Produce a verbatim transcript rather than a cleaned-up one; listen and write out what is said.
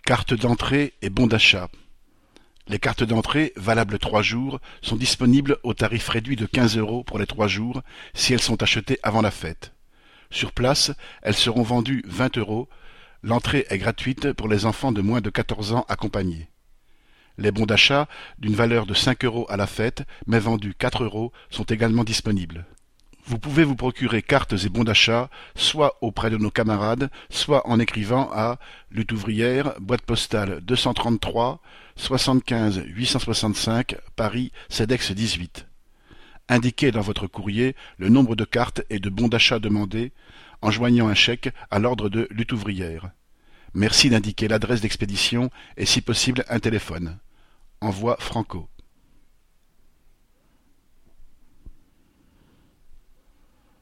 Carte d'entrée et bon d'achat. Les cartes d'entrée, valables trois jours, sont disponibles au tarif réduit de quinze euros pour les trois jours si elles sont achetées avant la fête. Sur place, elles seront vendues vingt euros. L'entrée est gratuite pour les enfants de moins de quatorze ans accompagnés. Les bons d'achat, d'une valeur de cinq euros à la fête, mais vendus quatre euros, sont également disponibles. Vous pouvez vous procurer cartes et bons d'achat, soit auprès de nos camarades, soit en écrivant à Lutte ouvrière, boîte postale deux cent trente-trois, soixante-quinze huit cent soixante-cinq, Paris, CEDEX dix-huit. Indiquez dans votre courrier le nombre de cartes et de bons d'achat demandés, en joignant un chèque à l'ordre de Lutte ouvrière. Merci d'indiquer l'adresse d'expédition et si possible un téléphone. Envoi Franco.